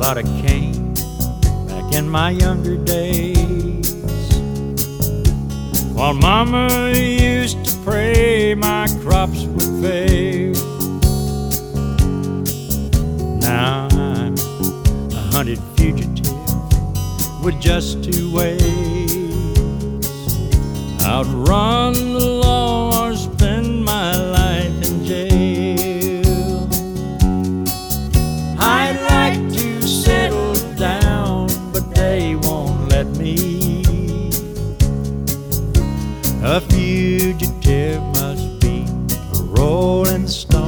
lot of cane back in my younger days, while Mama used to pray my crops would fail. Now I'm a hunted fugitive with just two ways: outrun the law or spend my life in jail. I'd like to settle down, but they won't let me. A fugitive must be a rolling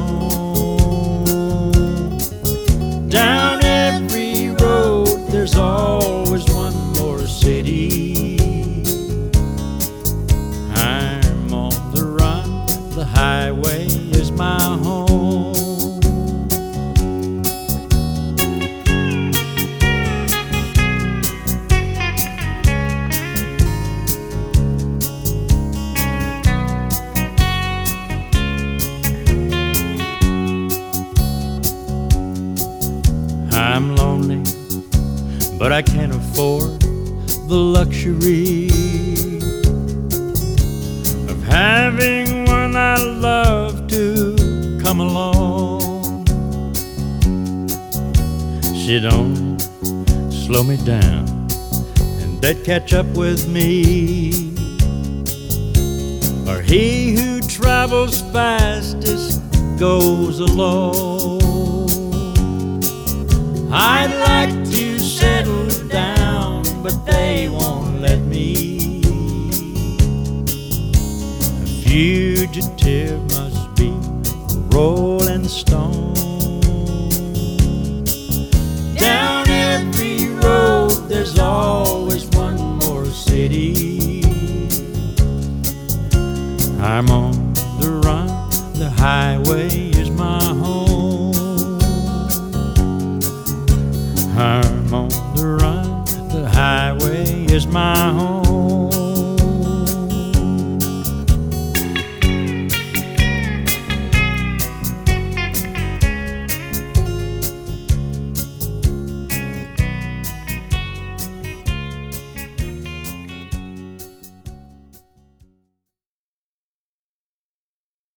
stone. Down every road there's always one more city. I'm on the run, the highway is my home. I'm lonely, but I can't afford the luxury of having one I love to come along. She'd only slow me down and they'd catch up with me, or he who travels fastest goes alone. I'd like to settle down, but they won't let me. A fugitive must be a rolling stone. Down every road there's always one more city. I'm on the run, the highway is my home. I'm on the run, the highway is my home.